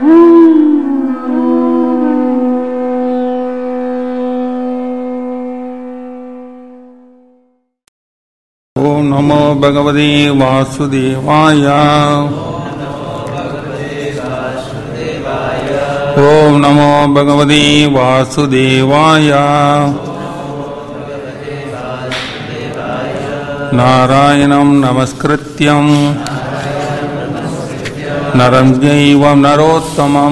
ओम नमो भगवते वासुदेवाय। ओम नमो भगवते वासुदेवाय। नारायणं नमस्कृत्यं नरं चैव नरोत्तमं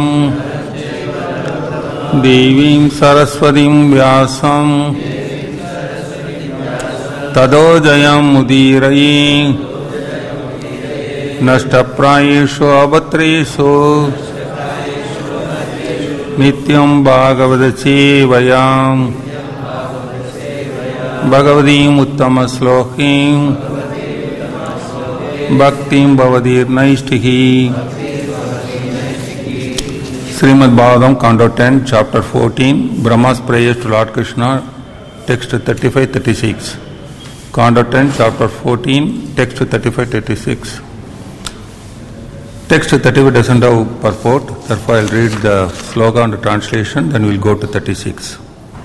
देवीं सरस्वतीं व्यासं ततो जयमुदीरये नष्टप्रायेषु अभद्रेषु नित्यं भागवत सेवयां भगवतीम् उत्तमश्लोकीं भक्तिं भवतीर्नैष्टिकी। Srimad Bhagavatam, Canto 10, Chapter 14, Brahma's Prayers to Lord Krishna, Text 35-36. Canto 10, Chapter 14, Text 35-36. Text 35 doesn't have purport, therefore I'll read the sloka and the translation, then we'll go to 36.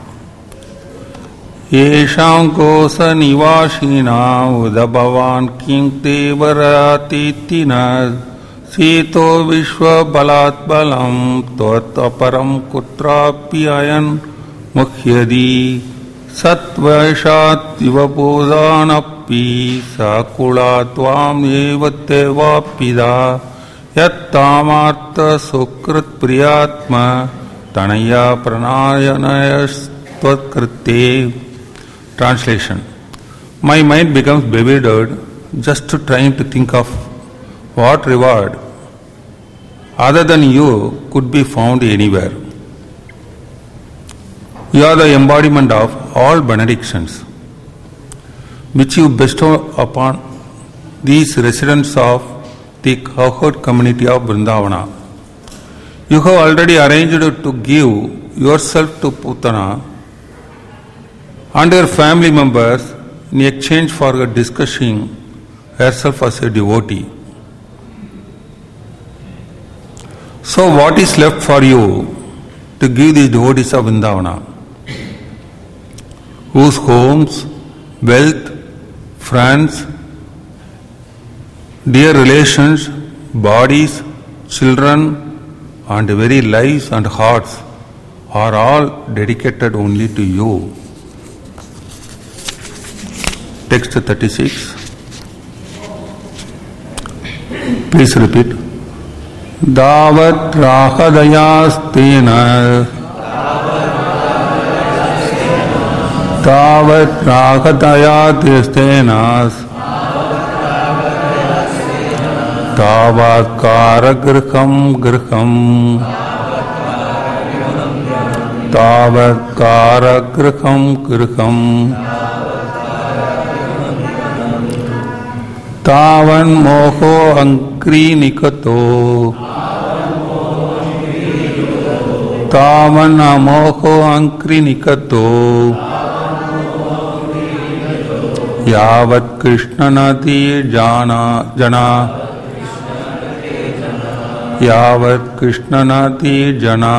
Yesham kosa nivashina udabhavan kim tevaratitina sito vishwa balat balam tot aparam kutrapi ayan mukhyadi satvashat ivapodanapi sakula tvam evatevapida yattamartha sukrit priyatma tanaya pranayanayastvakrite. Translation. My mind becomes bewildered just to trying to think of what reward other than you could be found anywhere. You are the embodiment of all benedictions which you bestow upon these residents of the cohort community of Vrindavana. You have already arranged to give yourself to Putana and your family members in exchange for discussing herself as a devotee. So what is left for you to give these devotees of Vrindavana, whose homes, wealth, friends, dear relations, bodies, children, and very lives and hearts are all dedicated only to you? Text 36. Please repeat. Davat rahadayastena Davat rahadayastena Davat karagrham grham Davat karagrham grham Tavan moho ankri nikato Tavan amoho ankri nikato Yavat Krishna nati jana Yavat Krishna nati jana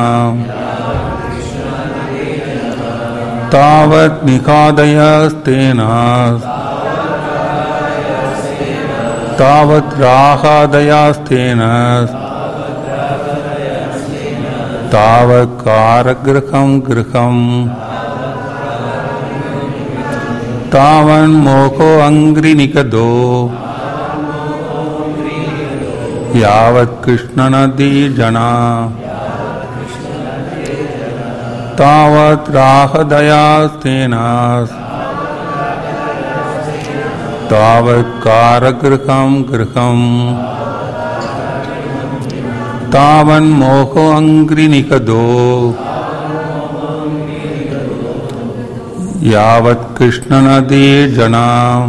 Tavat nikhadayastena Tavat rahadayastena Tavat karagrham grham Tavan moko angri nikado Yavat Krishna nadi jana Tavat rahadayastena Tavat karagrham grham Tavan moho angri nikado Yavat Krishna nadi jana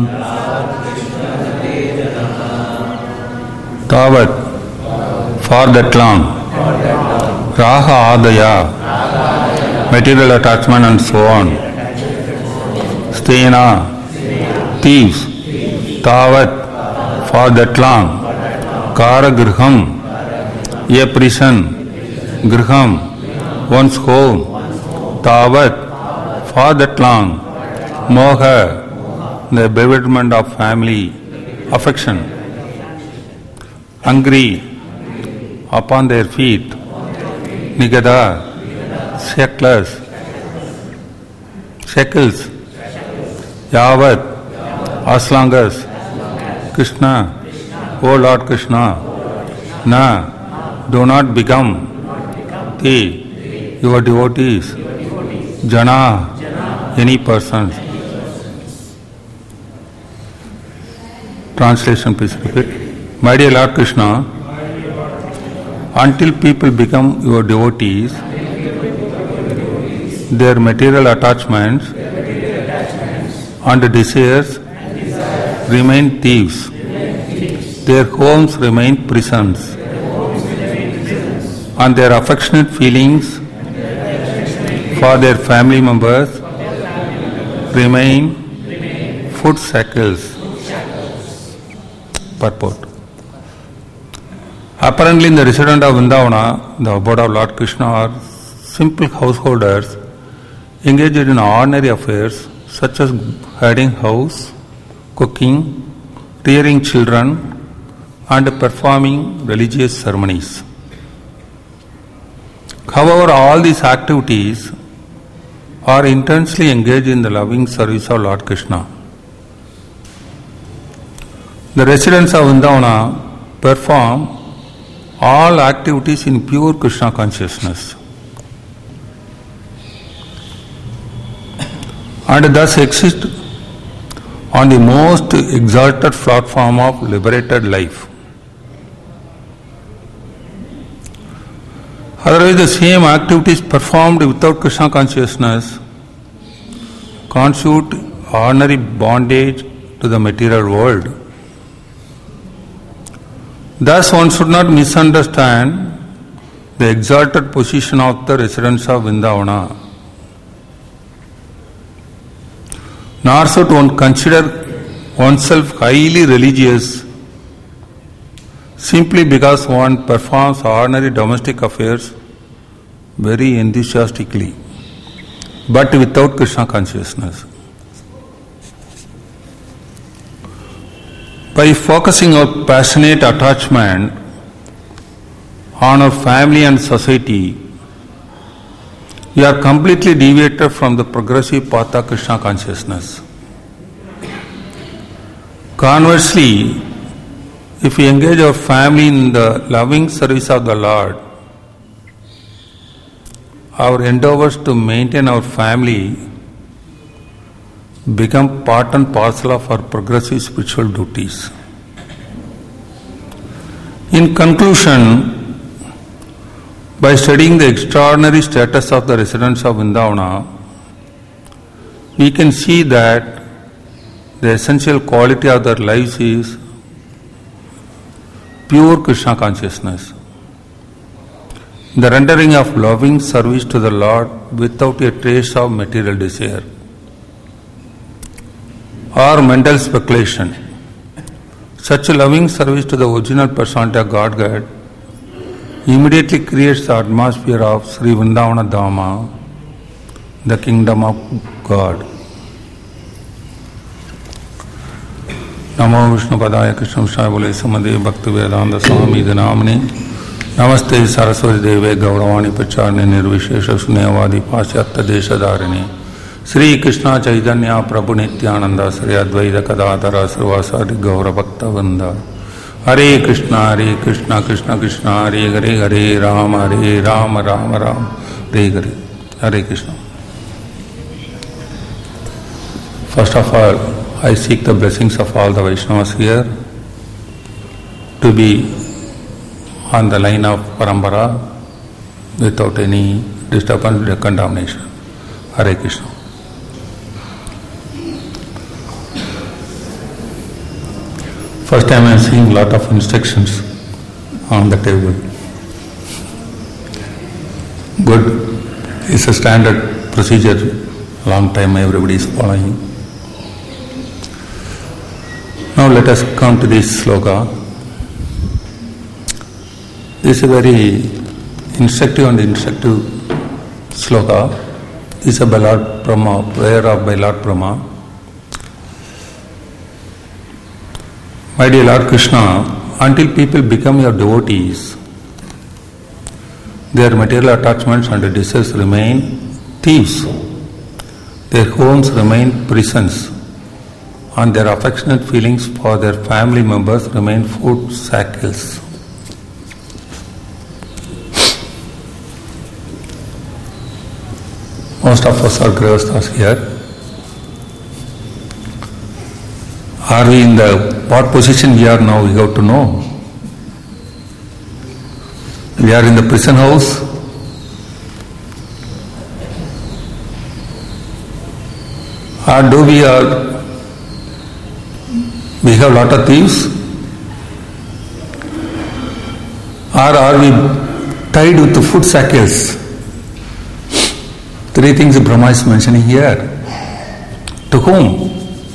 Tavat, for that long. Raha adaya, material attachment and so on. Stena, thieves. Tavat, for that long. Karagrham, a prison. griham, one's home, tavat, for that long, moha, the bewilderment of family, affection, angry, upon their feet, nigada, shekels, yavat, as long as, Krishna, O Lord Krishna, na, do not become, te, your devotees, jana, any persons. Translation, please repeat. My dear Lord Krishna, until people become your devotees, their material attachments and desires remain thieves. Their homes remain prisons. And their affectionate feelings for their family members remain foot shackles. Purport. Apparently, in the residents of Vrindavana, the abode of Lord Krishna are simple householders engaged in ordinary affairs such as herding house, cooking, rearing children, and performing religious ceremonies. However, all these activities are intensely engaged in the loving service of Lord Krishna. The residents of Vrindavana perform all activities in pure Krishna consciousness and thus exist on the most exalted platform of liberated life. Otherwise, the same activities performed without Krishna consciousness constitute ordinary bondage to the material world. Thus, one should not misunderstand the exalted position of the residents of Vrindavana, nor should one consider oneself highly religious simply because one performs ordinary domestic affairs very enthusiastically, but without Krishna consciousness. By focusing our passionate attachment on our family and society, we are completely deviated from the progressive path of Krishna consciousness. Conversely, if we engage our family in the loving service of the Lord, our endeavors to maintain our family become part and parcel of our progressive spiritual duties. In conclusion, by studying the extraordinary status of the residents of Vrindavana, we can see that the essential quality of their lives is pure Krishna consciousness, the rendering of loving service to the Lord without a trace of material desire or mental speculation. Such a loving service to the original personality of Godhead immediately creates the atmosphere of Sri Vrindavana Dhama, the kingdom of God. Namo Vishnu Padaya Krishna Vishaya Bole Samadeva Bhakti Vedanta Swami Dinamani Namaste Saraswati Deve Gauravani Pacharni Nirvishesha Sunyavadi Pasyatya Deshadharini Sri Krishna Chaitanya Prabhu Nityananda Sri Advaita Kadadara Srivasadi Gaura Bhakta Vrinda Hare Krishna Krishna Krishna Hare Hare Hare Rama Rama Rama Hare Hare Hare Krishna. First of all, I seek the blessings of all the Vaishnavas here to be on the line of Parampara without any disturbance or contamination. Hare Krishna. First time I am seeing a lot of instructions on the table. Good. It's a standard procedure. Long time everybody is following. Now let us come to this sloka. This is a very instructive and instructive sloka. This is a Lord Brahma, prayer of by Lord Brahma. My dear Lord Krishna, until people become your devotees, their material attachments and desires remain thieves. Their homes remain prisons, and their affectionate feelings for their family members remain food shackles. Most of us are grihasthas here. Are we in the what position we are now? We have to know. We are in the prison house. Or do we have lot of thieves? Or are we tied with the food shackles? Three things Brahma is mentioning here. To whom?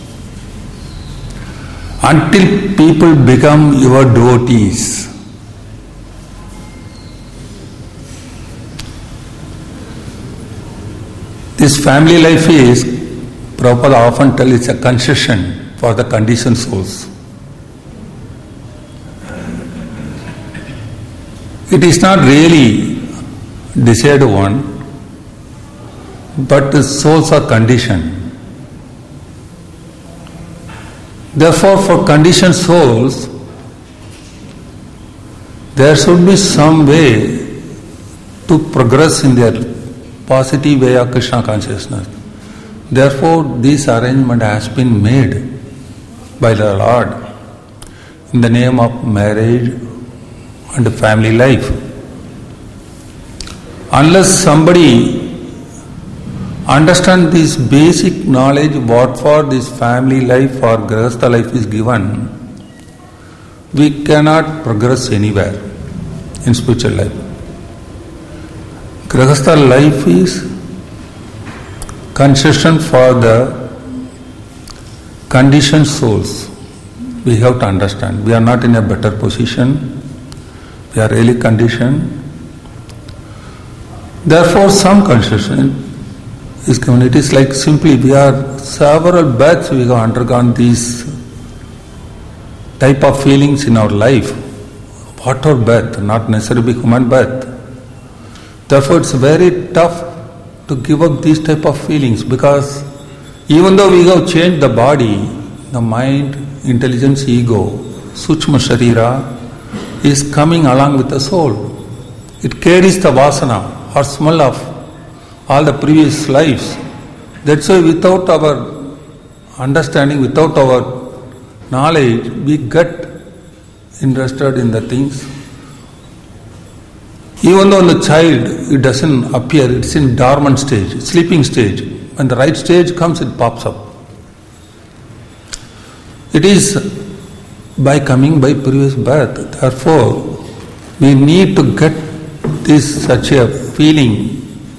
Until people become your devotees. This family life is, Prabhupada often tells, it's a concession for the conditioned souls. It is not really desired one, but the souls are conditioned. Therefore, for conditioned souls, there should be some way to progress in their positive way of Krishna consciousness. Therefore, this arrangement has been made by the Lord in the name of marriage and family life. Unless somebody understand this basic knowledge, what for this family life or grihastha life is given, we cannot progress anywhere in spiritual life. Grihastha life is concession for the conditioned souls. We have to understand. We are not in a better position. We are really conditioned. Therefore, some concession is given. It is like simply we are several births we have undergone these type of feelings in our life. Water birth, not necessarily human birth. Therefore, it's very tough to give up these type of feelings, because even though we have changed the body, the mind, intelligence, ego, Sukshma Sharira is coming along with the soul. It carries the vasana or smell of all the previous lives. That's why without our understanding, without our knowledge, we get interested in the things. Even though in the child it doesn't appear, it's in dormant stage, sleeping stage. When the right stage comes, it pops up. It is by coming by previous birth. Therefore, we need to get this such a feeling.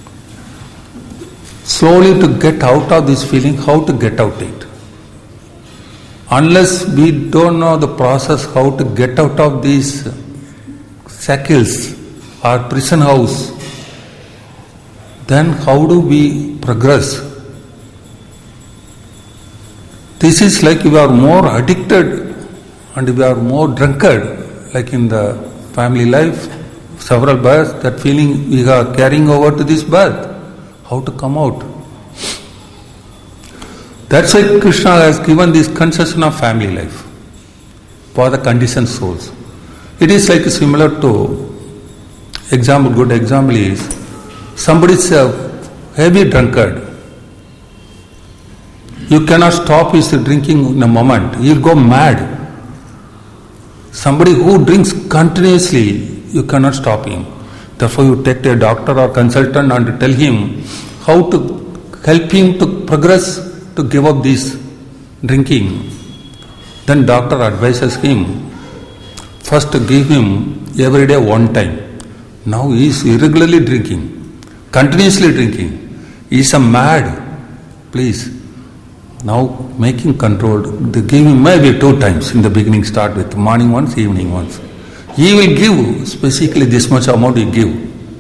Slowly to get out of this feeling, how to get out it. Unless we don't know the process how to get out of these shackles or prison house, then how do we progress? This is like we are more addicted and we are more drunkard, like in the family life, several births, that feeling we are carrying over to this birth. How to come out? That's why Krishna has given this concession of family life for the conditioned souls. It is like similar to example. Good example is somebody is a heavy drunkard. You cannot stop his drinking in a moment. He will go mad. Somebody who drinks continuously, you cannot stop him. Therefore, you take a doctor or consultant and tell him how to help him to progress, to give up this drinking. Then doctor advises him, first to give him every day one time. Now he is irregularly drinking, continuously drinking. He is a mad. Please, now make him controlled. They give him maybe 2 times in the beginning, start with morning once, evening once. He will give, specifically this much amount he give.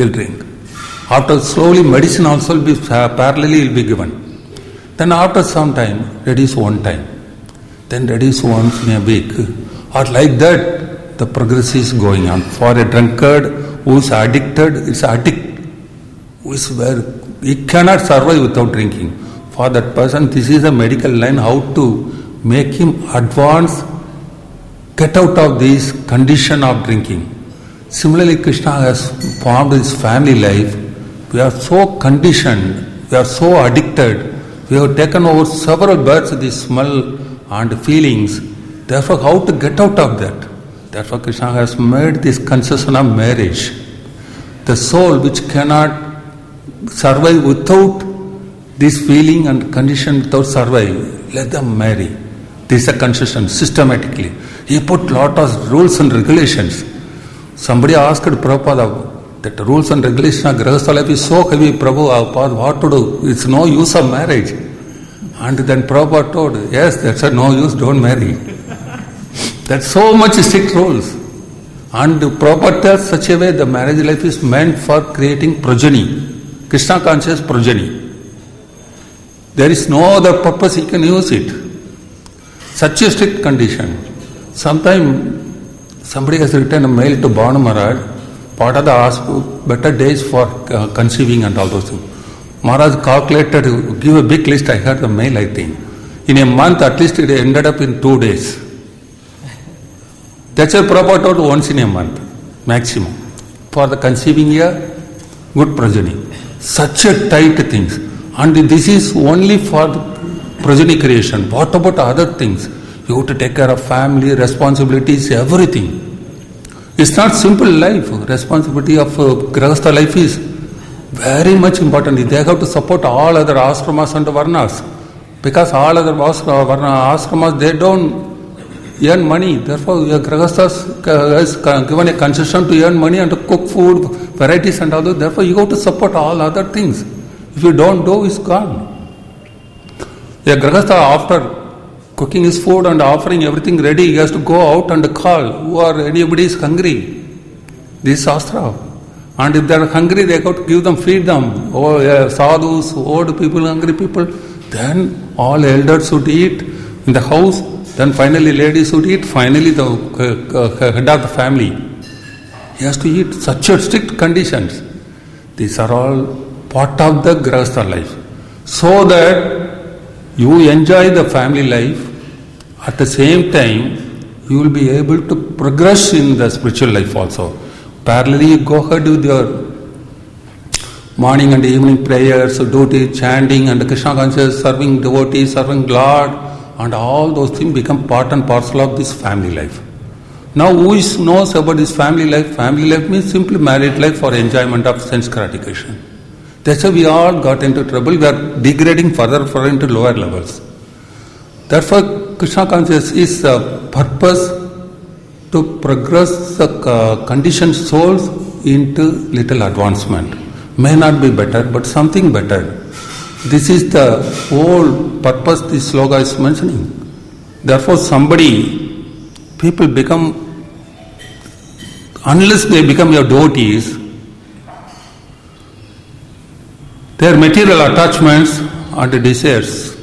he'll drink. After slowly medicine also will be parallelly will be given. Then after some time, reduce one time. Then reduce once in a week. Or like that, the progress is going on. For a drunkard who is addicted, it's addict. Who is where he cannot survive without drinking. For that person, this is a medical line, how to make him advance, get out of this condition of drinking. Similarly, Krishna has formed his family life. We are so conditioned, we are so addicted, we have taken over several births the smell and feelings. Therefore, how to get out of that? Therefore, Krishna has made this concession of marriage. The soul which cannot survive without this feeling and condition without survive, let them marry. This is a concession systematically. He put lot of rules and regulations. Somebody asked Prabhupada that the rules and regulations of Grahastha life is so heavy, Prabhu, what to do? It's no use of marriage. And then Prabhupada told, yes, that's a no use, don't marry. That's so much strict rules. And Prabhupada tells such a way the marriage life is meant for creating progeny, Krishna conscious progeny. There is no other purpose he can use it. Such a strict condition. Sometimes somebody has written a mail to Bhavana Maharaj, what are the better days for conceiving and all those things. Maharaj calculated, give a big list, I heard the mail I think. In a month at least it ended up in 2 days. That's why Prabhupada told once in a month, maximum. For the conceiving year, good progeny. Such a tight things. And this is only for progeny creation. What about other things? You have to take care of family, responsibilities, everything. It's not simple life. Responsibility of Grahastha life is very much important. They have to support all other ashramas and varnas. Because all other ashramas, they don't earn money. Therefore, Grahasthas has given a concession to earn money and to cook food, varieties and all that. Therefore, you have to support all other things. If you don't do, it's gone. A Grahastha, after cooking his food and offering everything ready, he has to go out and call who are anybody is hungry. This is Shastra. And if they are hungry, they have to give them, feed them. Sadhus, old people, hungry people. Then all elders should eat in the house. Then finally ladies should eat. Finally the head of the family. He has to eat. Such a strict conditions. These are all part of the Grahastha life. So that you enjoy the family life, at the same time you will be able to progress in the spiritual life also. Parallelly, go ahead with your morning and evening prayers, duty, chanting and Krishna consciousness, serving devotees, serving Lord, and all those things become part and parcel of this family life. Now who knows about this family life? Family life means simply married life for enjoyment of sense gratification. That's why we all got into trouble. We are degrading further into lower levels. Therefore, Krishna consciousness is the purpose to progress the conditioned souls into little advancement. May not be better, but something better. This is the whole purpose this sloka is mentioning. Therefore, people become, unless they become your devotees, their material attachments and desires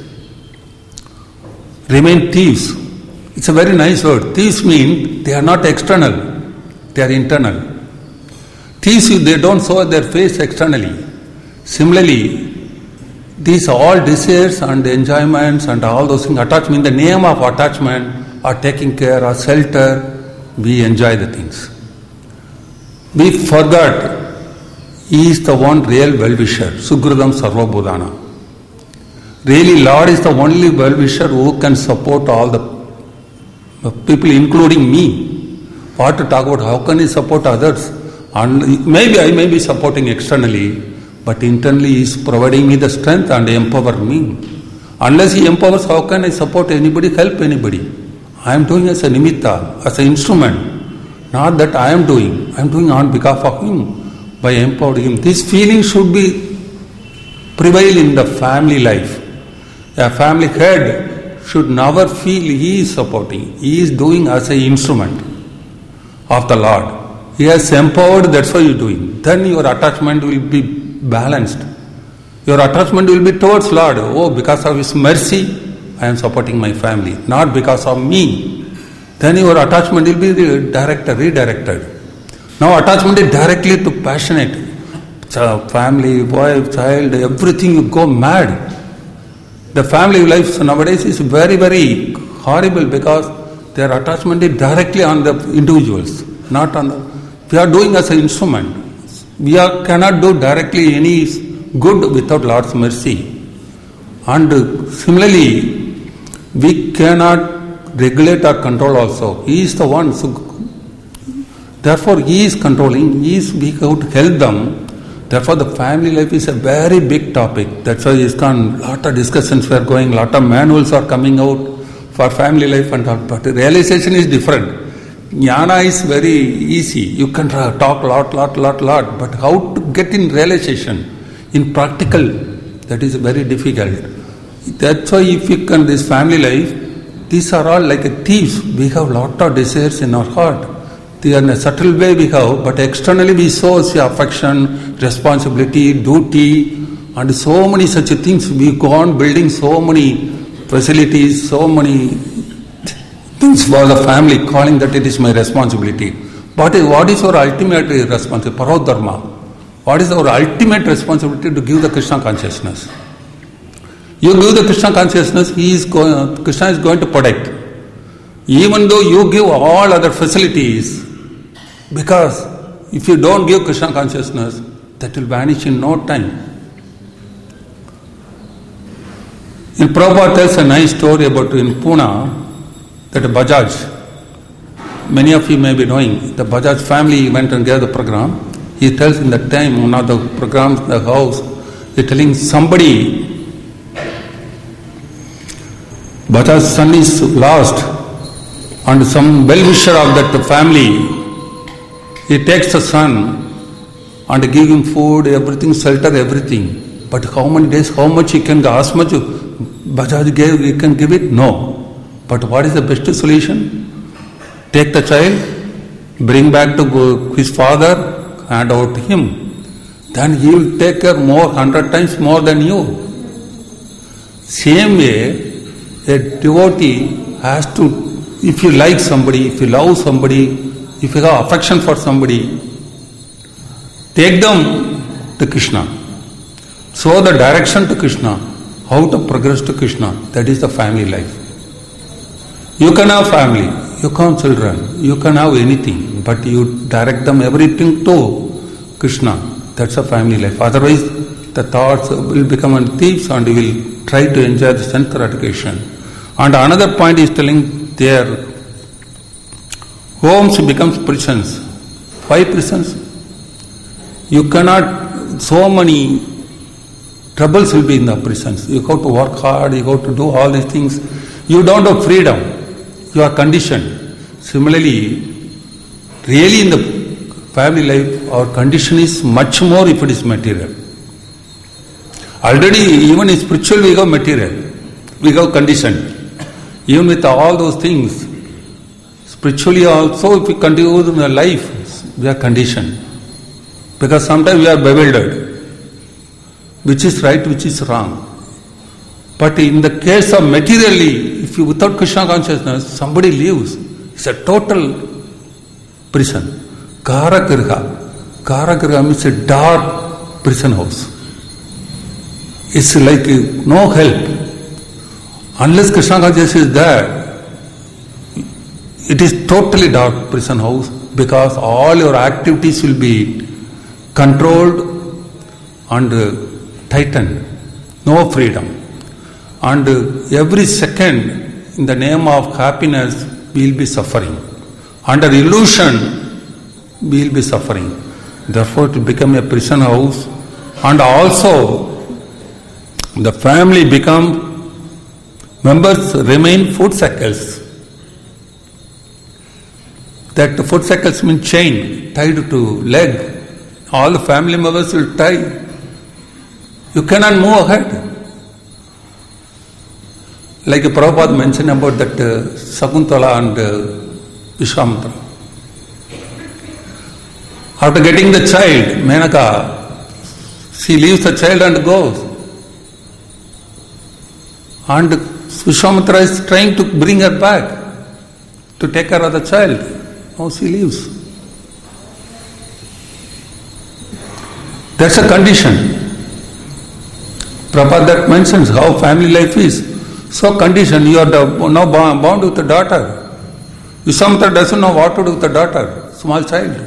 remain thieves. It's a very nice word. Thieves mean they are not external, they are internal. Thieves, they don't show their face externally. Similarly, these all desires and enjoyments and all those things, attachment, in the name of attachment or taking care or shelter, we enjoy the things. We forgot He is the one real well-wisher, Sugridam Sarva Bhutana. Really, Lord is the only well-wisher who can support all the people, including me. What to talk about? How can He support others? And maybe I may be supporting externally, but internally He is providing me the strength and empower me. Unless He empowers, how can I support anybody, help anybody? I am doing as a nimitta, as an instrument. Not that I am doing on behalf of Him. By empowering him. This feeling should be prevail in the family life. A family head should never feel he is supporting. He is doing as an instrument of the Lord. He has empowered, that's why you are doing. Then your attachment will be balanced. Your attachment will be towards Lord. Oh, because of His mercy, I am supporting my family, not because of me. Then your attachment will be redirected. Now attachment is directly to passionate. Family, wife, child, everything, you go mad. The family life nowadays is very, very horrible because their attachment is directly on the individuals, not on the... We are doing as an instrument. We cannot do directly any good without Lord's mercy. And similarly, we cannot regulate or control also. He is the one. So therefore, He is controlling. We have to help them. Therefore, the family life is a very big topic. That's why ISKCON, lot of discussions were going, lot of manuals are coming out for family life and all. But the realization is different. Jnana is very easy. You can talk lot. But how to get in realization, in practical, that is very difficult. That's why if you can, this family life, these are all like a thieves. We have lot of desires in our heart. They are in a subtle way we have, but externally we show affection, responsibility, duty, and so many such things. We go on building so many facilities, so many things for the family, calling that it is my responsibility. But what is our ultimate responsibility? Parodharma. What is our ultimate responsibility? To give the Krishna consciousness. You give the Krishna consciousness, Krishna is going to protect. Even though you give all other facilities, because if you don't give Krishna consciousness, that will vanish in no time. In Prabhupada tells a nice story about in Pune, that Bajaj, many of you may be knowing, the Bajaj family went and gave the program. He tells in that time, one of the programs, the house, he telling somebody, Bajaj's son is lost, and some well-wisher of that family, he takes the son and give him food, everything, shelter, everything. But how many days, how much he can give, as much Bajaj gave, he can give it? No. But what is the best solution? Take the child, bring back to his father, hand out to him. Then he will take care more, 100 times more than you. Same way, a devotee has to, if you like somebody, if you love somebody, if you have affection for somebody, take them to Krishna. Show the direction to Krishna, how to progress to Krishna. That is the family life. You can have family, you can have children, you can have anything, but you direct them everything to Krishna. That's a family life. Otherwise, the thoughts will become thieves and you will try to enjoy the sense gratification. And another point is telling their homes becomes prisons. Why prisons? You cannot, so many troubles will be in the prisons. You have to work hard, you have to do all these things. You don't have freedom. You are conditioned. Similarly, really in the family life, our condition is much more if it is material. Already, even in spiritual, we have material. We have condition. Even with all those things, spiritually also, if we continue in our life, we are conditioned. Because sometimes we are bewildered. Which is right, which is wrong. But in the case of materially, if you without Krishna consciousness, somebody leaves, it's a total prison. Karagriha. Karagriha means a dark prison house. It's like no help. Unless Krishna consciousness is there, it is totally dark prison house because all your activities will be controlled and tightened. No freedom. And every second, in the name of happiness, we will be suffering. Under illusion, we will be suffering. Therefore, it will become a prison house. And also, the family members remain foot shackles. That the foot shackles mean chain, tied to leg. All the family members will tie. You cannot move ahead. Like Prabhupada mentioned about that Sakuntala and Vishwamitra. After getting the child, Menaka, she leaves the child and goes. And Vishwamitra is trying to bring her back to take care of the child. Now she leaves. That's a condition. Prabhupada mentions how family life is. So conditioned, you are now bound with the daughter. Vishwamitra doesn't know what to do with the daughter, small child.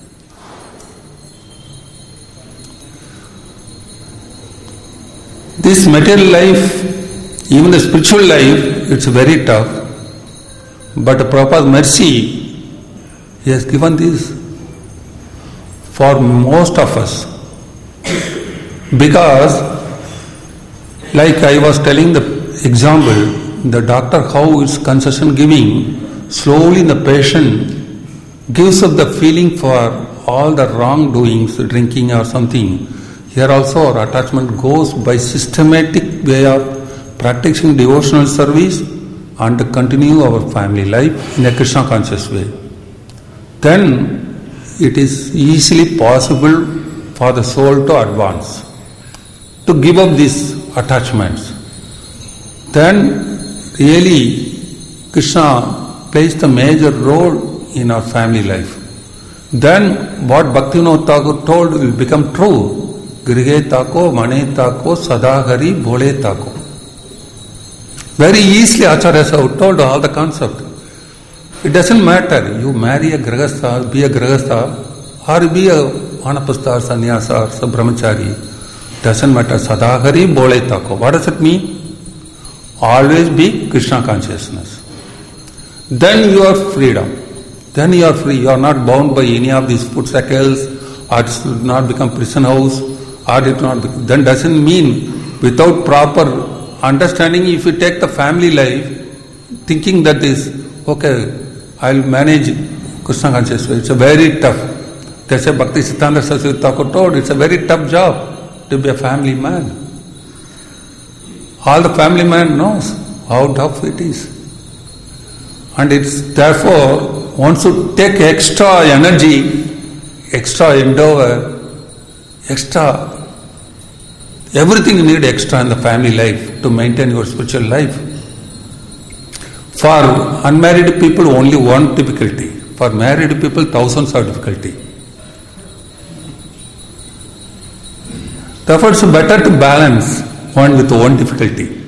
This material life, even the spiritual life, it's very tough. But Prabhupada's mercy, he has given this for most of us. Because, like I was telling the example, the doctor how is concession giving, slowly the patient gives up the feeling for all the wrongdoings, drinking or something. Here also our attachment goes by systematic way of practicing devotional service and continue our family life in a Krishna conscious way. Then it is easily possible for the soul to advance, to give up these attachments. Then really Krishna plays the major role in our family life. Then what Bhaktivinoda Thakur told will become true. Grihe tako, mane tako, sadahari, bhole tako. Very easily Acharya Sahib told all the concept. It doesn't matter, you marry a grahastha, be a grahastha, or be a vanapasta, sannyasa, or brahmachari. Doesn't matter, sadahari, bhole tako. What does it mean? Always be Krishna consciousness. Then you are freedom. Then you are free. You are not bound by any of these food cycles, or it should not become prison house. Or it not become, then doesn't mean without proper understanding. If you take the family life, thinking that is okay, I'll manage Krishna consciousness. It's a very tough. That's a Bhakti Siddhanta Saraswati Thakur told. It's a very tough job to be a family man. All the family man knows how tough it is, and it's therefore one should take extra energy, extra endeavor. Extra, everything you need extra in the family life to maintain your spiritual life. For unmarried people, only one difficulty. For married people, thousands of difficulty. Therefore, it's better to balance one with one difficulty,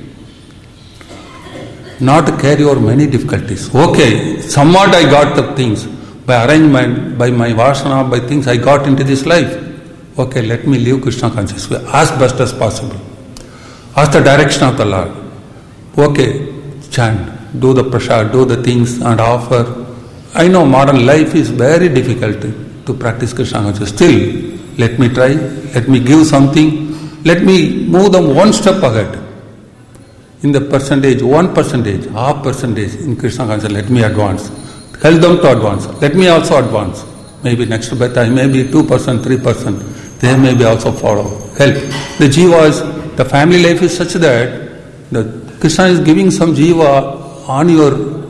not to carry over many difficulties. Okay, somewhat I got the things by arrangement, by my vasana, by things I got into this life. Okay, let me live Krishna conscious way as best as possible. Ask the direction of the Lord. Okay, chant, do the prasad, do the things and offer. I know modern life is very difficult to practice Krishna consciousness. Still, let me try, let me give something, let me move them one step ahead. In the percentage, 1%, half percentage in Krishna consciousness, let me advance. Help them to advance. Let me also advance. Maybe next birth I may be 2%, 3%. They may be also follow. Help. The jivas, the family life is such that the Krishna is giving some jiva on your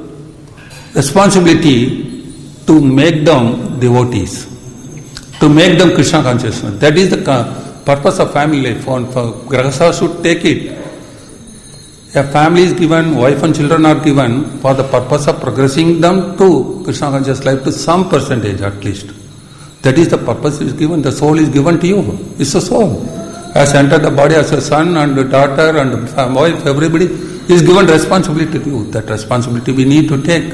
responsibility to make them devotees, to make them Krishna consciousness. That is the purpose of family life. Grahastha should take it. A family is given, wife and children are given for the purpose of progressing them to Krishna conscious life to some percentage at least. That is the purpose is given. The soul is given to you. It's a soul. Has entered the body as a son and a daughter and a wife, everybody is given responsibility to you. That responsibility we need to take.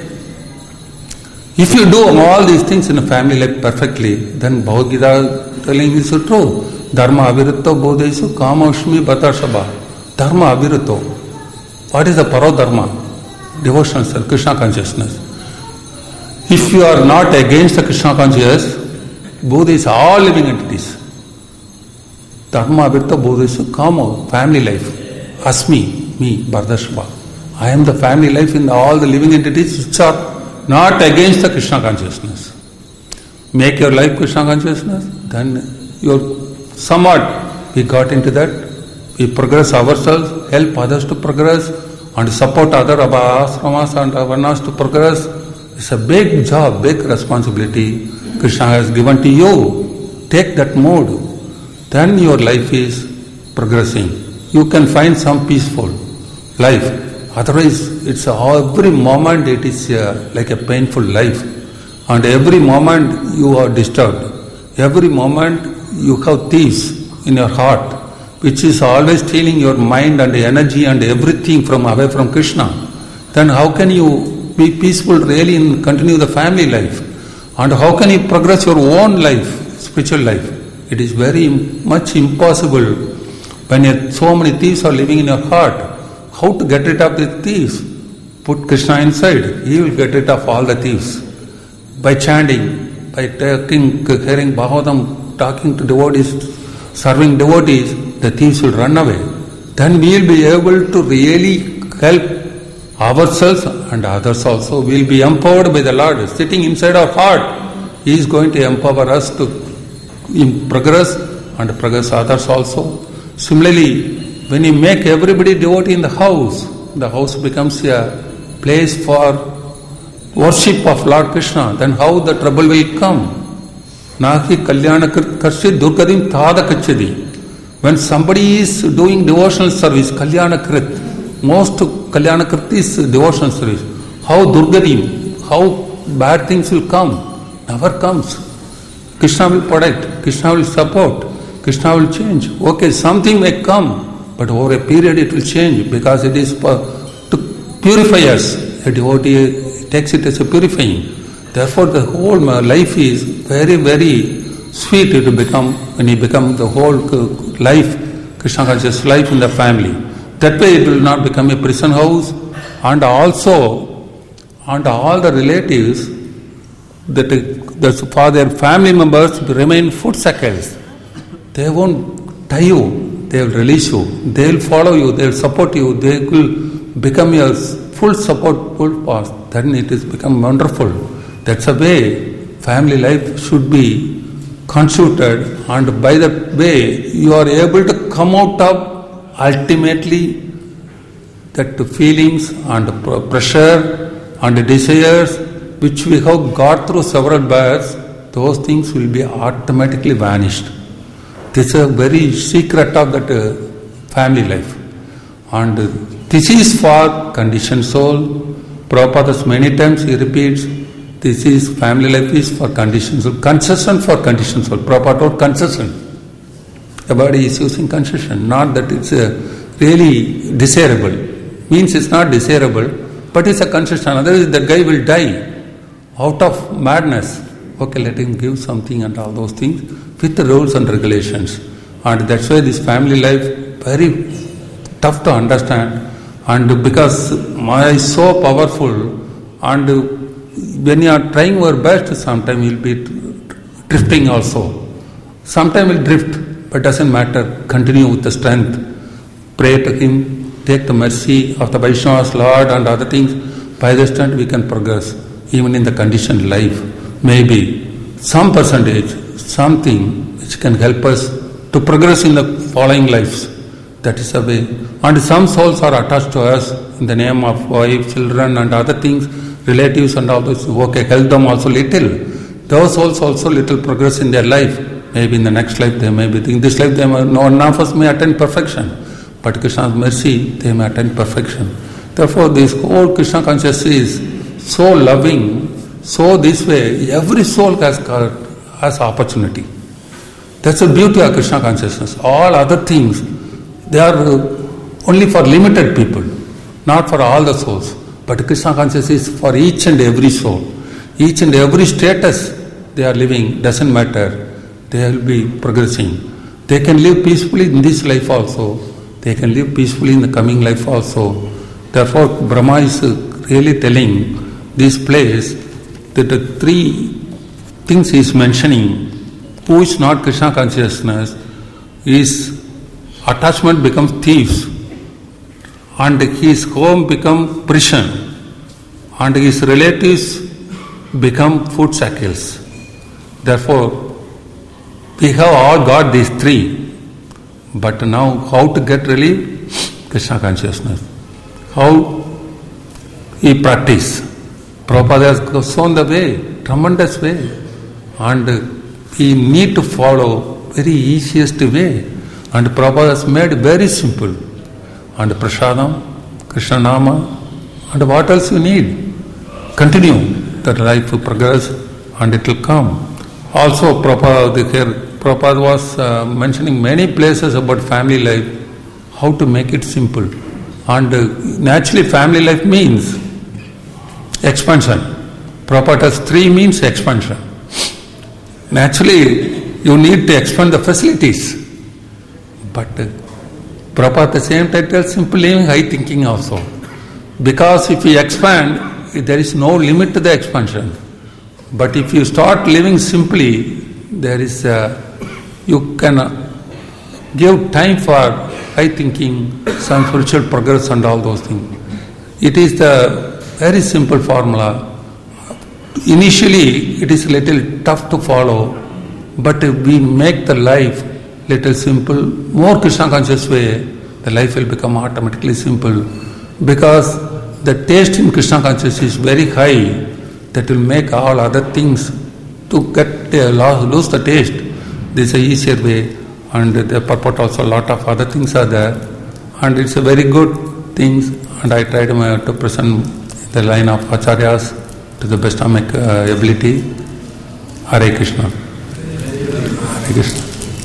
If you do all these things in a family life perfectly, then Bhagavad Gita telling is so true. Dharma aviritto bodhesu kamashmi bhatasabha. Dharma aviritto. What is the parodharma? Devotional self, Krishna consciousness. If you are not against the Krishna consciousness, Bodhi is all living entities. Dharma aviritto bodhesu kama, family life. Asmi, me, Bhardashva. I am the family life in all the living entities which are not against the Krishna consciousness. Make your life Krishna consciousness, then you're somewhat, we got into that. We progress ourselves, help others to progress, and support other ashramas and varnas to progress. It's a big job, big responsibility Krishna has given to you. Take that mode. Then your life is progressing. You can find some peaceful life. Otherwise, it's every moment it is like a painful life. And every moment you are disturbed. Every moment you have thieves in your heart, which is always stealing your mind and energy and everything from away from Krishna. Then how can you be peaceful really and continue the family life? And how can you progress your own life, spiritual life? It is very much impossible when so many thieves are living in your heart. How to get rid of the thieves? Put Krishna inside. He will get rid of all the thieves. By chanting, by hearing Bhagavatam, talking to devotees, serving devotees, the thieves will run away. Then we will be able to really help ourselves and others also. We will be empowered by the Lord. Sitting inside our heart, He is going to empower us to progress and progress others also. Similarly, when you make everybody devotee in the house becomes a place for worship of Lord Krishna. Then how the trouble will come? Nahi kalyanakrit karshit durgadim tada kachadi. When somebody is doing devotional service, kalyanakrit, most kalyanakrit is devotional service. How durgadim, how bad things will come? Never comes. Krishna will protect, Krishna will support, Krishna will change. Okay, something may come, but over a period it will change because it is to purify us. A devotee takes it as a purifying. Therefore, the whole life is very, very sweet to become when you become the whole life, Krishna conscious life in the family. That way it will not become a prison house, and also all the relatives that for their family members remain foot shackles. They won't tie you, they will release you, they will follow you, they will support you, they will become your full support, full path. Then it is become wonderful. That's the way family life should be constituted, and by that way you are able to come out of ultimately that feelings and pressure and desires which we have got through several births. Those things will be automatically vanished. This is a very secret of that family life, and this is for conditioned soul. Prabhupada many times he repeats, this is family life is for conditioned soul, concession for conditioned soul. Prabhupada wrote concession. The body is using concession, not that it's really desirable. Means it's not desirable, but it's a concession. Otherwise that guy will die out of madness. Okay, let him give something and all those things with the rules and regulations. And that's why this family life very tough to understand. And because Maya is so powerful, and when you are trying your best, sometimes you will be drifting also. Sometimes will drift, but doesn't matter. Continue with the strength. Pray to Him, take the mercy of the Vaishnavas, Lord and other things. By the strength we can progress, even in the conditioned life. Maybe some percentage, something which can help us to progress in the following lives. That is the way. And some souls are attached to us in the name of wife, children and other things, relatives and all those. Okay, help them also little. Those souls also little progress in their life. Maybe in the next life they may be. In this life none of us may attain perfection. But Krishna's mercy, they may attain perfection. Therefore, this whole Krishna consciousness is so loving. So this way, every soul has opportunity. That's the beauty of Krishna consciousness. All other things, they are only for limited people, not for all the souls. But Krishna consciousness is for each and every soul. Each and every status they are living, doesn't matter. They will be progressing. They can live peacefully in this life also. They can live peacefully in the coming life also. Therefore, Brahma is really telling this place that the three things he is mentioning. Who is not Krishna consciousness, his attachment becomes thieves, and his home become prison, and his relatives become foot shackles. Therefore, we have all got these three, but now how to get relief? Krishna consciousness. How he practice? Prabhupada has shown the way, tremendous way, and we need to follow very easiest way. And Prabhupada has made very simple. And Prasadam, Krishna Nama, and what else you need? Continue, that life will progress and it will come. Also, Prabhupada was mentioning many places about family life, how to make it simple. And naturally, family life means expansion. Prabhupada has 3 means expansion. Naturally, you need to expand the facilities. But Prabhupada at the same time tells simple living, high thinking also. Because if you expand, there is no limit to the expansion. But if you start living simply, there is you can give time for high thinking, some spiritual progress and all those things. It is the very simple formula. Initially, it is a little tough to follow, but if we make the life little simple, more Krishna conscious way, the life will become automatically simple. Because the taste in Krishna consciousness is very high, that will make all other things to get lose the taste. This is an easier way, and the purport also a lot of other things are there, and it's a very good things. And I tried to present the line of Acharyas to the best of my ability. Hare Krishna. Hare Krishna.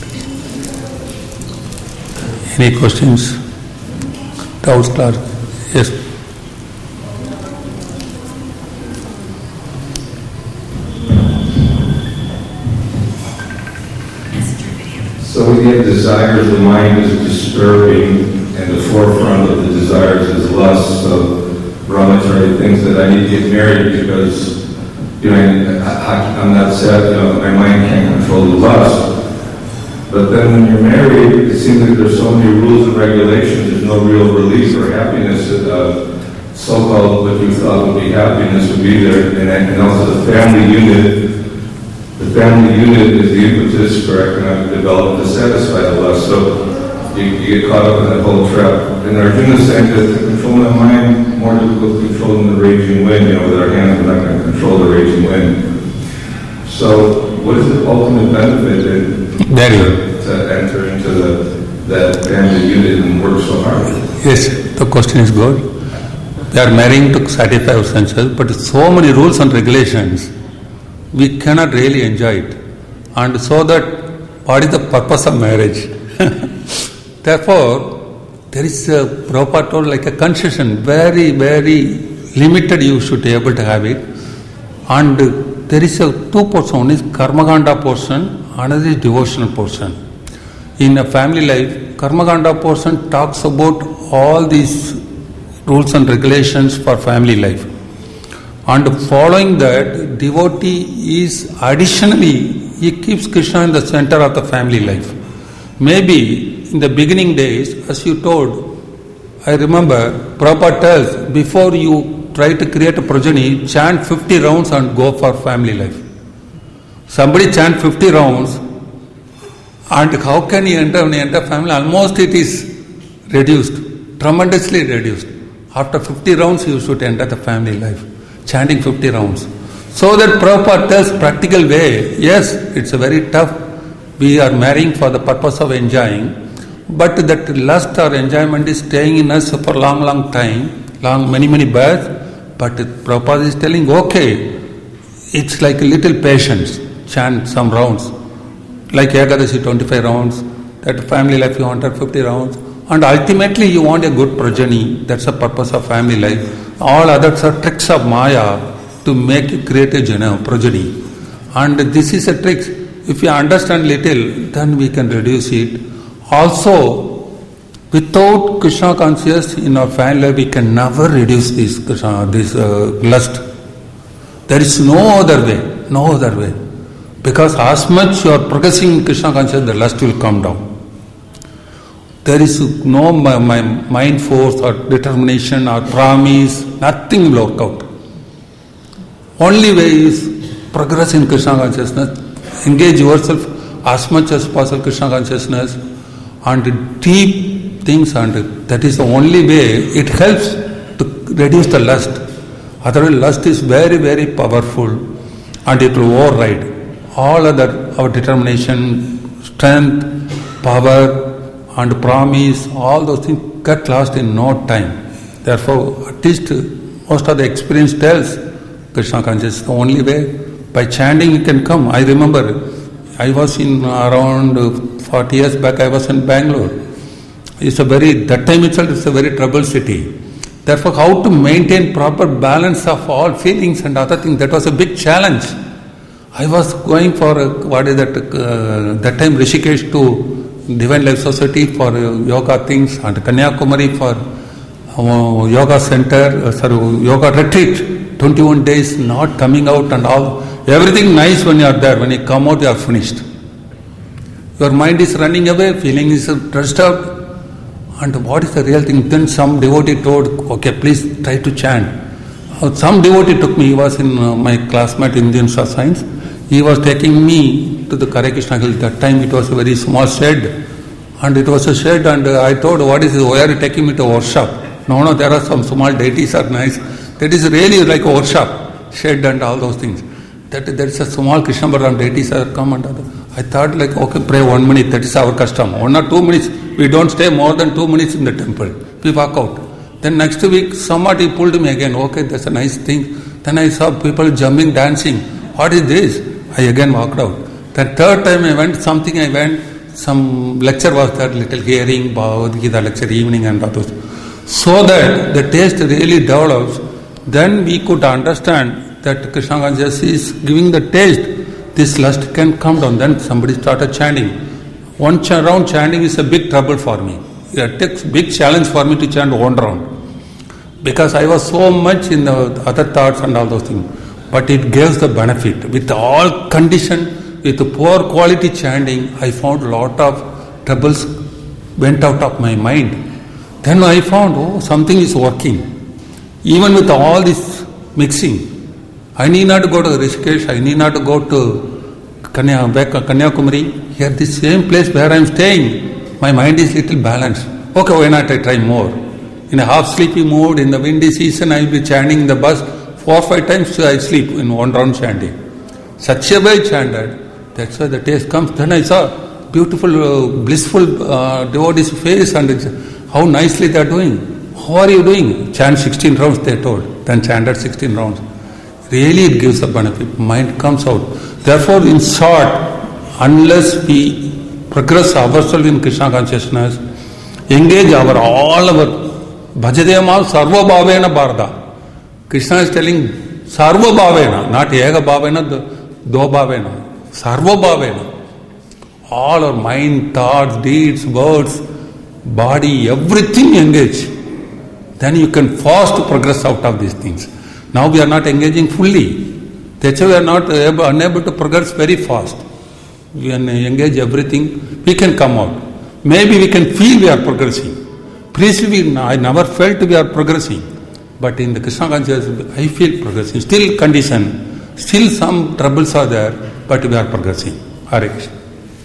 Any questions? Doubts, class? Yes. So we have desires, the mind is disturbing, and the forefront of the desires is lust. So brahmachari thinks that I need to get married because I'm not sad, my mind can't control the lust. But then when you're married, it seems like there's so many rules and regulations, there's no real relief or happiness. So-called what you thought would be happiness would be there, and also the family unit. The family unit is the impetus for economic development to satisfy the lust. So you get caught up in that whole trap. And Arjuna is saying that to control the mind, more difficult to control than the raging wind. With our hands we're not going to control the raging wind. So what is the ultimate benefit to enter into that family unit and work so hard? Yes, the question is good. We are marrying to satisfy our senses, but so many rules and regulations, we cannot really enjoy it. And so that, what is the purpose of marriage? Therefore, there is a Prabhupada told like a concession, very, very limited you should be able to have it. And there is a 2 portions, one is Karmaganda portion, another is devotional portion. In a family life, Karmaganda portion talks about all these rules and regulations for family life. And following that, devotee is additionally, he keeps Krishna in the center of the family life. Maybe in the beginning days, as you told, I remember Prabhupada tells, before you try to create a progeny, chant 50 rounds and go for family life. Somebody chant 50 rounds, and how can he enter family? Almost it is reduced, tremendously reduced. After 50 rounds, you should enter the family life. Chanting 50 rounds. So that Prabhupada tells practical way, yes, it's a very tough. We are marrying for the purpose of enjoying, but that lust or enjoyment is staying in us for long time, many births. But Prabhupada is telling, okay, it's like a little patience, chant some rounds. Like Ekadashi 25 rounds, that family life you want 50 rounds. And ultimately you want a good progeny, that's the purpose of family life. All others are tricks of Maya to create a progeny. And this is a trick. If you understand little, then we can reduce it. Also, without Krishna consciousness in our family life, we can never reduce this lust. There is no other way. Because as much you are progressing in Krishna consciousness, the lust will come down. There is no mind force or determination or promise, nothing will work out. Only way is progress in Krishna consciousness, engage yourself as much as possible Krishna consciousness and deep things, and that is the only way it helps to reduce the lust. Otherwise, lust is very, very powerful and it will override all other, our determination, strength, power and promise, all those things get lost in no time. Therefore, at least most of the experience tells Krishna consciousness is the only way. By chanting you can come. I remember I was in around 40 years back, I was in Bangalore. That time itself it's a very troubled city. Therefore, how to maintain proper balance of all feelings and other things, that was a big challenge. I was going for, that time Rishikesh to Divine Life Society for yoga things and Kanyakumari for yoga center, yoga retreat, 21 days not coming out and all. Everything nice when you are there, when you come out you are finished. Your mind is running away, feeling is disturbed. And what is the real thing? Then some devotee told, okay, please try to chant. Some devotee took me, he was in my classmate in Indian Science. He was taking me to the Hare Krishna Hill. That time it was a very small shed. And it was a shed and I told, what is this? Why are you taking me to a workshop? No, there are some small deities are nice. That is really like a workshop, shed and all those things. That there is a small Krishna Balaram deities are come and I thought like, okay, pray 1 minute, that is our custom. 1 or 2 minutes, we don't stay more than 2 minutes in the temple. We walk out. Then next week, somebody pulled me again. Okay, that's a nice thing. Then I saw people jumping, dancing. What is this? I again walked out. Then third time I went, some lecture was there, little hearing, Bhagavad Gita lecture, evening and all those. So that the taste really develops, then we could understand that Krishna consciousness is giving the taste. This lust can come down. Then somebody started chanting. One round chanting is a big trouble for me. It takes big challenge for me to chant 1 round. Because I was so much in the other thoughts and all those things. But it gives the benefit. With all condition, with poor quality chanting, I found a lot of troubles went out of my mind. Then I found, something is working. Even with all this mixing, I need not to go to Rishikesh, I need not to go to Kanyakumari. Here, this same place where I am staying, my mind is little balanced. Okay, why not I try more? In a half sleepy mood, in the windy season, I will be chanting in the bus. 4 or 5 times I sleep in 1 round chanting. Such a way chanted, that's why the taste comes. Then I saw beautiful, blissful devotee's face and how nicely they are doing. How are you doing? Chant 16 rounds, they told. Then chanted 16 rounds. Really it gives a benefit. Mind comes out. Therefore, in short, unless we progress ourselves in Krishna consciousness, engage all our bhajadema sarva bhavena bharda. Krishna is telling sarva bhavena, not ega bhavena, do bhavena. Sarva bhavena. All our mind, thoughts, deeds, words, body, everything engage. Then you can fast progress out of these things. Now we are not engaging fully. That's why we are not unable to progress very fast. We engage everything, we can come out. Maybe we can feel we are progressing. Previously, I never felt we are progressing. But in the Krishna consciousness, I feel progressing. Still condition, still some troubles are there, but we are progressing. Hare Krishna.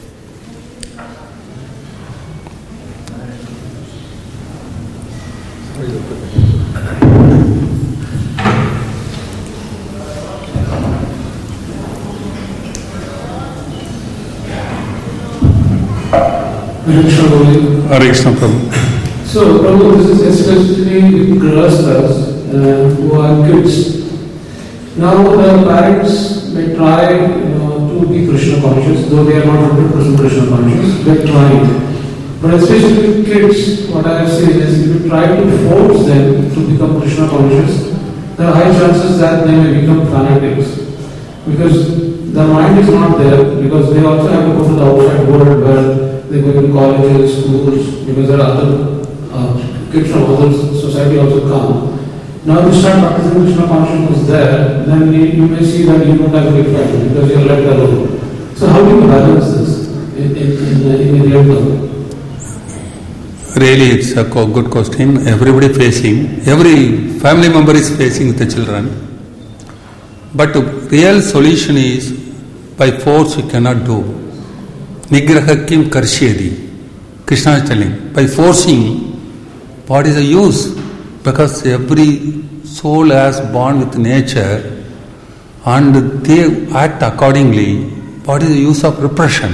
Hare Krishna Prabhu. So, Prabhu, this is especially with grihasthas who are kids. Now, the parents may try to be Krishna conscious, though they are not 100% Krishna conscious, they try it. But especially with kids, what I have said is, if you try to force them to become Krishna conscious, there are high chances that they may become fanatics. Because the mind is not there, because they also have to go to the outside world where they go to colleges, schools, because there are other kids from other society also come. Now you start practicing Krishna consciousness there, then you may see that you don't have a effect because you are left alone. So how do you balance this in real term? Really, it's a good question. Everybody facing, every family member is facing the children. But the real solution is, by force you cannot do. Nigraha kim karshyedi. Krishna is telling, by forcing, what is the use? Because every soul has bond with nature and they act accordingly, what is the use of repression?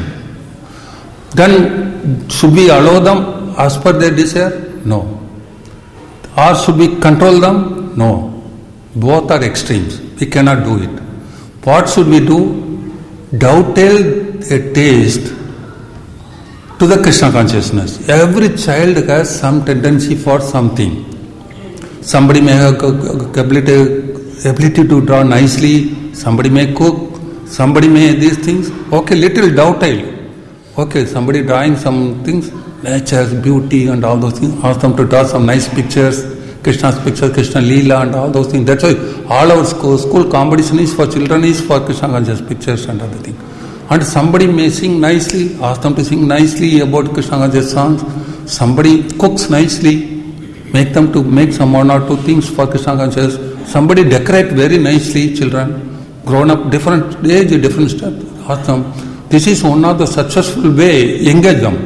Then should we allow them as per their desire? No. Or should we control them? No. Both are extremes. We cannot do it. What should we do? Dovetail a taste to the Krishna consciousness. Every child has some tendency for something. Somebody may have ability to draw nicely, somebody may cook, somebody may these things. Okay, little dovetail. Okay, somebody drawing some things, nature, beauty and all those things. Ask them to draw some nice pictures, Krishna's pictures, Krishna Leela and all those things. That's why all our school competition is for children, is for Krishna conscious pictures and other things. And somebody may sing nicely, ask them to sing nicely about Krishna conscious songs. Somebody cooks nicely, make them to make some one or two things for Krishna conscious. Somebody decorate very nicely, children, grown up, different age, different step. Ask them. This is one of the successful way, engage them.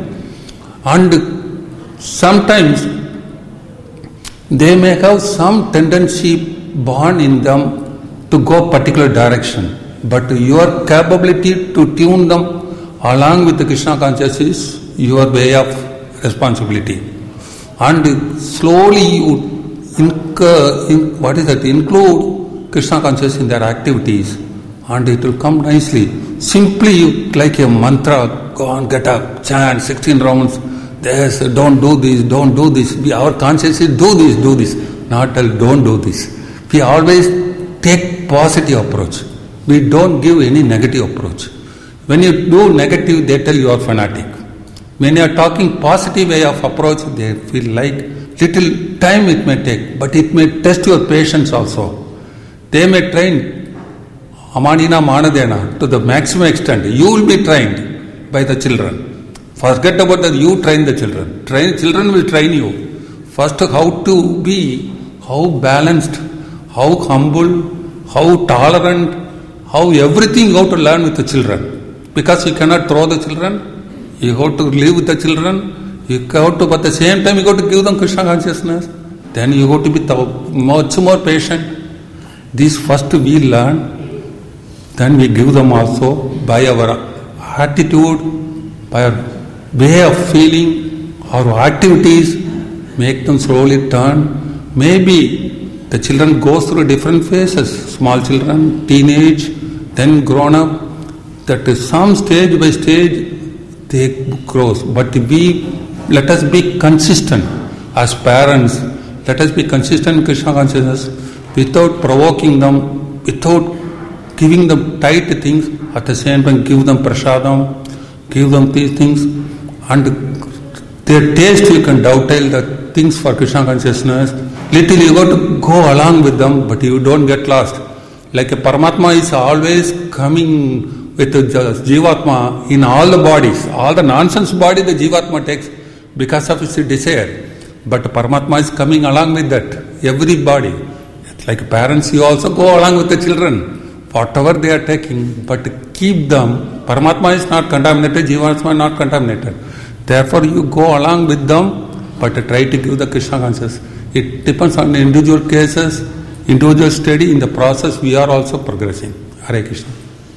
And sometimes they may have some tendency born in them to go particular direction. But your capability to tune them along with the Krishna consciousness is your way of responsibility. And slowly you include Krishna consciousness in their activities, and it will come nicely. Simply you, like a mantra, go on, get up, chant 16 rounds, there's don't do this, don't do this. Our conscience is do this, not tell don't do this. We always take positive approach. We don't give any negative approach. When you do negative, they tell you are fanatic. When you are talking positive way of approach, they feel like little time it may take, but it may test your patience also. They may train Amanina Manadena to the maximum extent. You will be trained by the children. Forget about that, you train the children. Children will train you. First, how to be, how balanced, how humble, how tolerant, how everything you have to learn with the children. Because you cannot throw the children, you have to live with the children, you have to, but at the same time you have to give them Krishna consciousness. Then you have to be much more patient. This first we learn, then we give them also by our attitude, by our way of feeling, our activities, make them slowly turn. Maybe the children go through different phases, small children, teenage, then grown up, that some stage by stage they grow. But let us be consistent as parents, let us be consistent in Krishna consciousness without provoking them, without giving them tight things, at the same time give them prasadam, give them these things, and their taste you can dovetail the things for Krishna consciousness. Little you got to go along with them, but you don't get lost. Like a Paramatma is always coming with the Jivatma in all the bodies. All the nonsense body the Jivatma takes because of its desire. But Paramatma is coming along with that, every body. Like parents, you also go along with the children, whatever they are taking, but keep them. Paramatma is not contaminated, Jivatma is not contaminated. Therefore, you go along with them, but try to give the Krishna consciousness. It depends on the individual cases, individual study. In the process, we are also progressing. Hare Krishna.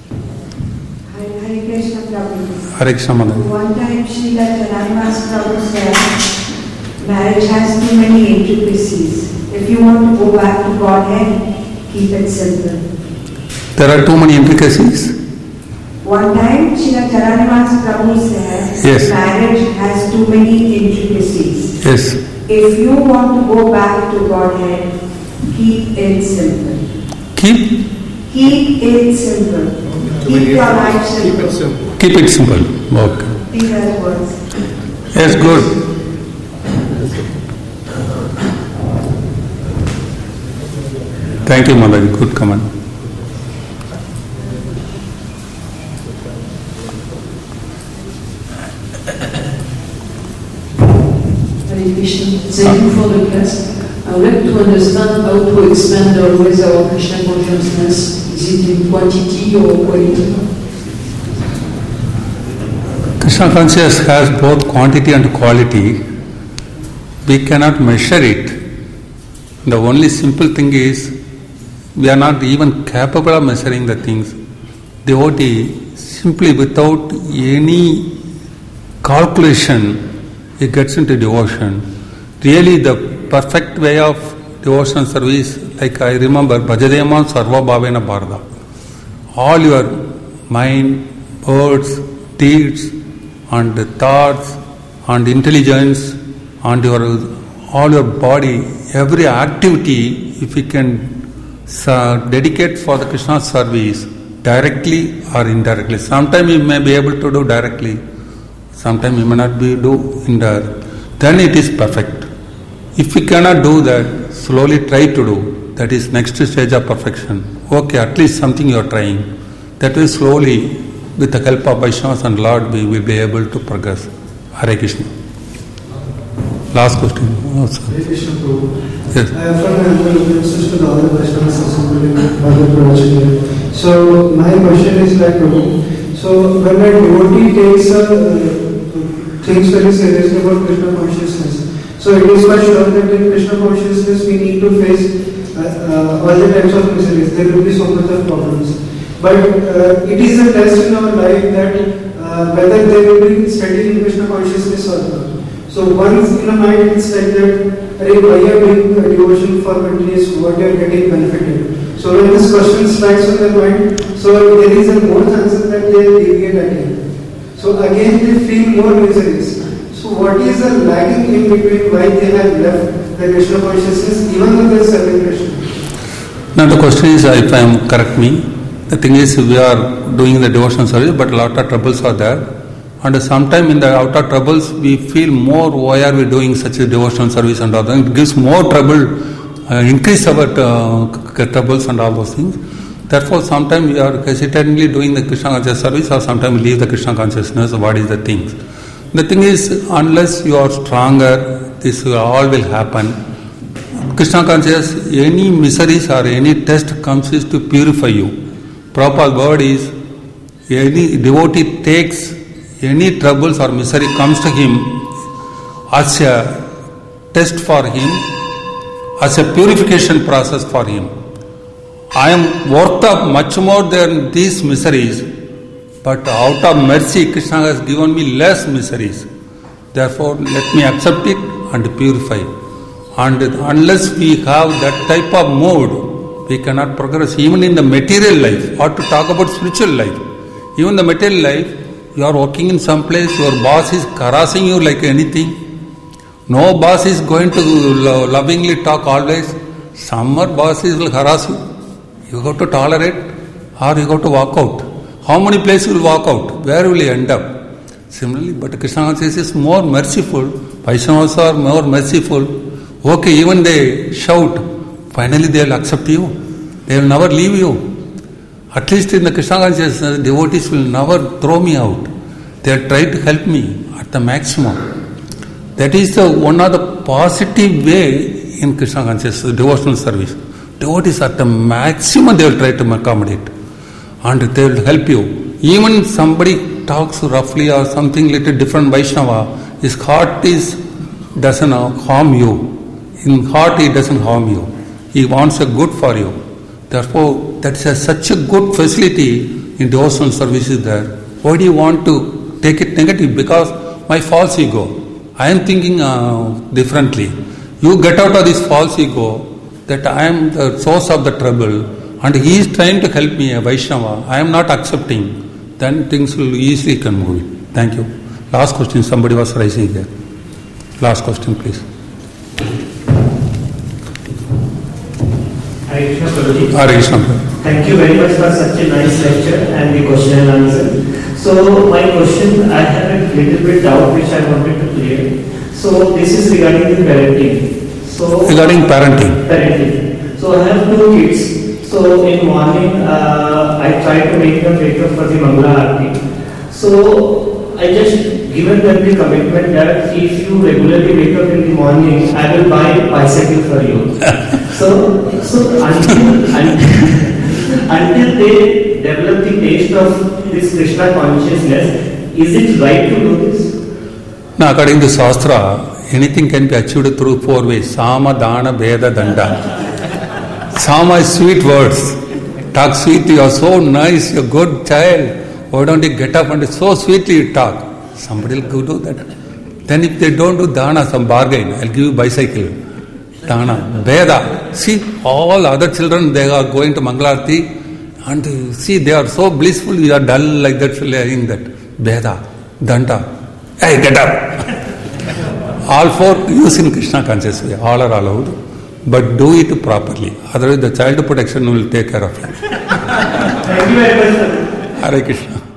Hare Krishna Prabhu. Hare Krishna Mother. One time Srila Chandramas Prabhu said, marriage has too many intricacies. If you want to go back to Godhead, keep it simple. There are too many intricacies. One time Srila Chandramas Prabhu said, yes, marriage has too many intricacies. Yes. If you want to go back to Godhead, keep it simple. Keep it simple. Keep your life simple. Keep it simple. Okay. These are the words. Yes, good. Thank you, Mother. Good comment. Hare Krishna. Thank you for the class. I would like to understand how to expand always our Krishna consciousness. Is it in quantity or quality? Krishna consciousness has both quantity and quality. We cannot measure it. The only simple thing is, we are not even capable of measuring the things. Devotee, simply without any calculation, he gets into devotion. Really the perfect way of devotional service, like I remember, Bhajadema Sarva Bhavena Bharata. All your mind, words, deeds, and thoughts, and intelligence, and all your body, every activity, if you can dedicate for the Krishna service, directly or indirectly. Sometimes you may be able to do directly, sometimes you may not be do indirectly. Then it is perfect. If you cannot do that, slowly try to do. That is next stage of perfection. Okay, at least something you are trying. That way slowly, with the help of Vaishnavas and Lord, we will be able to progress. Hare Krishna. Last question. Oh, Hare Krishna Prabhu. Yes. I often have references to the other Vaishnavas assembled in Bhagavad Prachi. So my question is like, Prabhu, so when a devotee takes things very seriously about Krishna consciousness, so it is quite sure that in Krishna consciousness we need to face all the types of miseries. There will be so much of problems. But it is a test in our life that whether they will be steady in Krishna consciousness or not. So once in a mind it's like that, why you are doing devotion for continuous, what you are getting benefited. So when this question strikes on their mind, so there is a more chances that they deviate again. So again they feel more miseries. So what is the lagging in between why they have left the Krishna consciousness even though they are serving Krishna? Now the question is, if I am correct me, the thing is we are doing the devotional service, but a lot of troubles are there. And sometimes in the outer troubles, we feel more, why are we doing such a devotional service and all that. It gives more trouble, increase our troubles and all those things. Therefore, sometimes we are hesitantly doing the Krishna consciousness service, or sometimes we leave the Krishna consciousness. What is the things? The thing is, unless you are stronger, this all will happen. Krishna consciousness, any miseries or any test comes is to purify you. Proper word is, any devotee takes any troubles or misery comes to him as a test for him, as a purification process for him. I am worth of much more than these miseries, but out of mercy Krishna has given me less miseries. Therefore let me accept it and purify. And unless we have that type of mood, we cannot progress even in the material life, or to talk about spiritual life. Even the material life, you are working in some place, your boss is harassing you like anything. No boss is going to lovingly talk always. Some bosses will harass you. You got to tolerate or you got to walk out. How many places will walk out? Where will you end up? Similarly, but Krishna consciousness is more merciful. Vaishnavas are more merciful. Okay, even they shout, finally they will accept you. They will never leave you. At least in the Krishna consciousness, devotees will never throw me out. They will try to help me at the maximum. That is the one of the positive way in Krishna consciousness, devotional service. Devotees at the maximum they will try to accommodate. And they will help you. Even somebody talks roughly or something little different Vaishnava, his heart doesn't harm you. In heart he doesn't harm you. He wants a good for you. Therefore, that is such a good facility in devotional services there. Why do you want to take it negative? Because my false ego. I am thinking differently. You get out of this false ego that I am the source of the trouble and he is trying to help me, a Vaishnava. I am not accepting. Then things will easily can move. Thank you. Last question, somebody was raising there. Last question, please. Hare Krishna Prabhuji. Hare Krishna. Thank you very much for such a nice lecture and the question and answer. So my question, I have a little bit doubt which I wanted to clear. So this is regarding the parenting. So regarding parenting. Parenting. So I have 2 kids. So in morning, I try to make them wake up for the Mangala Aarti. So I just given them the commitment that if you regularly wake up in the morning, I will buy a bicycle for you. So until they develop the taste of this Krishna consciousness, is it right to do this? Now, according to Shastra, anything can be achieved through 4 ways. Sama, Dana, Veda, Danda. Sama is sweet words. Talk sweetly, you are so nice, you're a good child. Why don't you get up and so sweetly you talk? Somebody will do that. Then if they don't do Dana, some bargain, I'll give you bicycle. Dana, Veda. See, all other children, they are going to Mangalarti and see, they are so blissful, you are dull like that, saying that. Veda, Danda. Hey, get up. All 4 use in Krishna conscious way. All are allowed. But do it properly. Otherwise the child protection will take care of it. Thank you very much, sir. Hare Krishna.